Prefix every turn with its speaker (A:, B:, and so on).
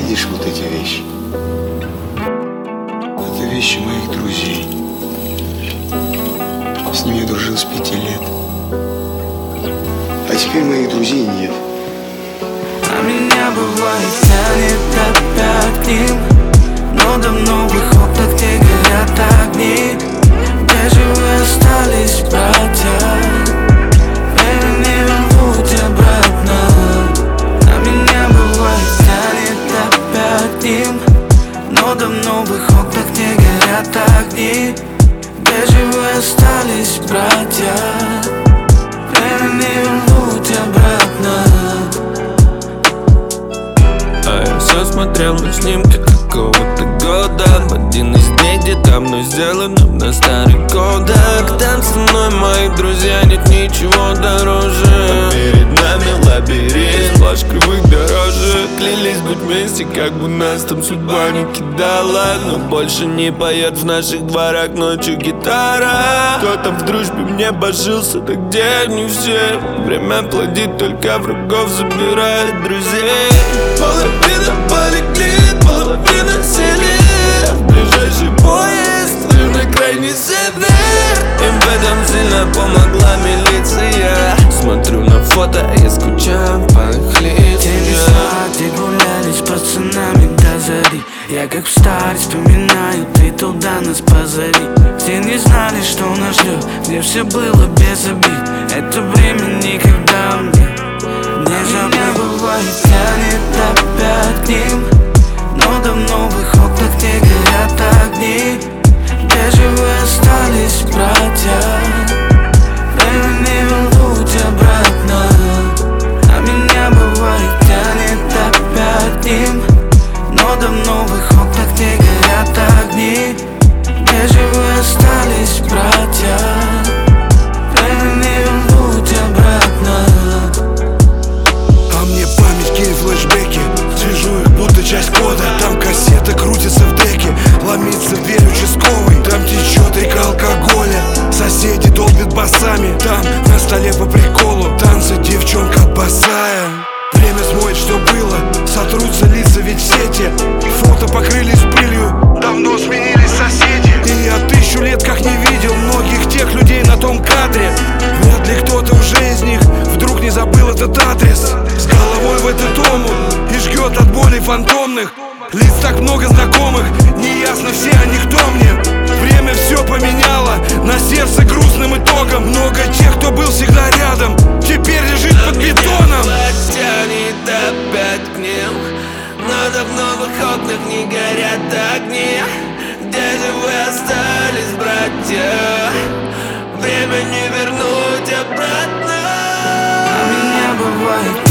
A: Видишь вот эти вещи? Это вещи моих друзей. С ними я дружил с 5 лет. А теперь моих друзей нет.
B: А меня бывает тянет опять к ним, но давно в их окнах не горят огни. Где же вы остались, братья? Время не вернуть обратно. А меня бывает тянет опять к ним, но давно в их окнах не горят огни. Где же вы остались, братья? Время не вернуть обратно.
C: А я все смотрел на снимки какого-то года, в один из дней, где там мной сделано на старый кодек. Там со мной мои друзья, нет ничего дороже. А перед нами лабиринт, сплошь кривых дорожек. Клялись быть вместе, как бы нас там судьба не кидала, но больше не поет в наших дворах ночью гитара. Кто там в дружбе мне божился, да где они все? Время плодит, только врагов забирает друзей. Половина поликлин, половина сели в ближайший поезд, лишь на крайний север. Им в этом сильно помогла милиция. Смотрю на фото и скучаю по их лицам.
B: Те весна, где гуляли с пацанами до зари. Я как в старе вспоминаю, ты туда нас позови. Где не знали, что нас ждет, где все было без обид. Это время никогда мне не забывает, тянет опять к ним, но давно в их окнах не горят огни. Где же вы остались, братья? Время не вернуть обратно. А меня бывает тянет опять к ним, но давно в их окнах не горят огни. Где же вы остались, братья? Время не вернуть обратно.
D: А мне память кинет флешбеки, свяжу их будто часть кода. Там кассета крутится в деке, ломится в дверь участковый. Там течет река алкоголя, соседи долбят басами. Там на столе по приколу танцы, девчонка босая. Время смоет, что было, сотрутся лица ведь в сети. Фото покрылись пылью, давно сменились соседи. И я 1000 лет как не видел многих тех людей на том кадре. Вряд ли кто-то уже из них вдруг не забыл этот адрес. С головой в этот омут и жгет от боли фантомных. Лиц так много знакомых, неясно все они кто мне. Время все поменяло, на сердце грустным итогом. Много тех, кто был всегда рядом, теперь лежит под бетоном.
C: Тянет опять к ним, но давно в их окнах не горят огни. Где же вы остались, братья? Время не вернуть обратно.
B: А меня бывает